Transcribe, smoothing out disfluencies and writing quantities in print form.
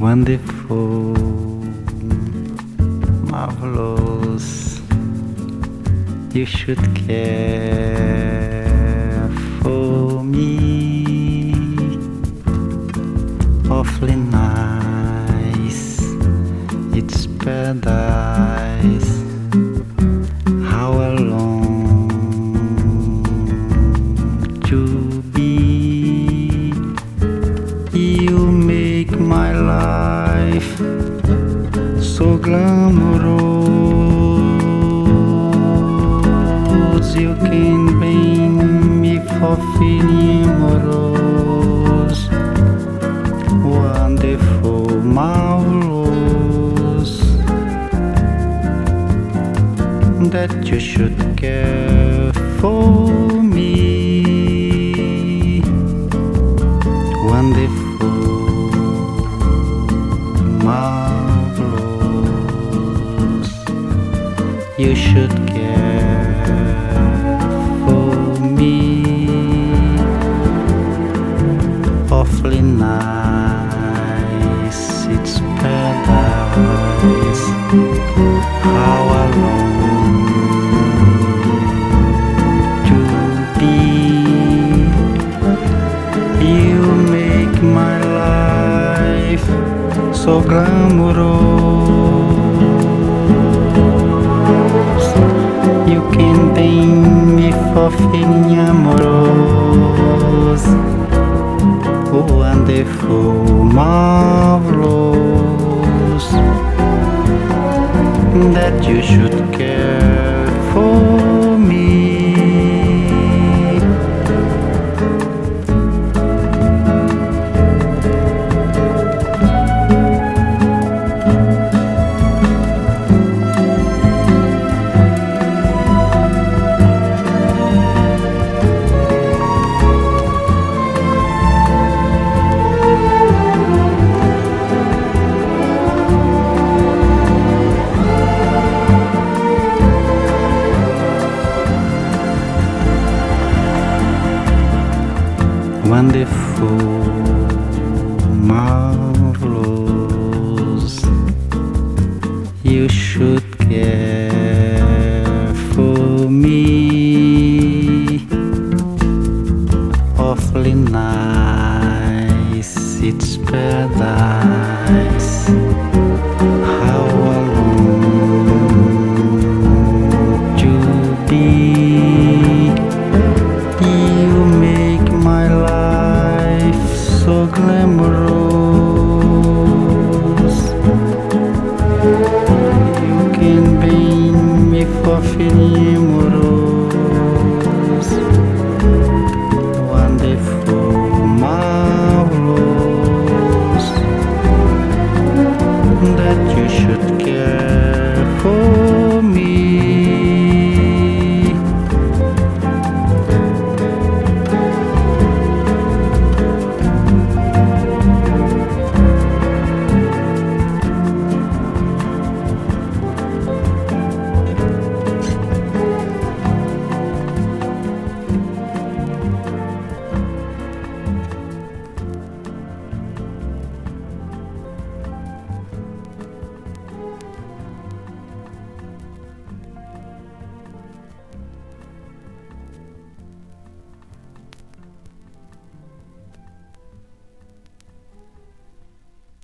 wonderful, marvelous. You should care for me, awfully nice. It's paradise. How I long to be. You make my life so glamorous. You can bring me for feeling amorous, wonderful, marvelous. That you should care for me, wonderful, marvelous. You should care for me, awfully nice. It's paradise. How I long to be. You make my life so glamorous. You can bring me for feeling amorous, wonderful, marvelous. That you should care for me. Wonderful, marvelous. You should care for me, awfully nice. It's paradise. How I long to be. You make my life so glamorous. You can bring me for feeling amorous.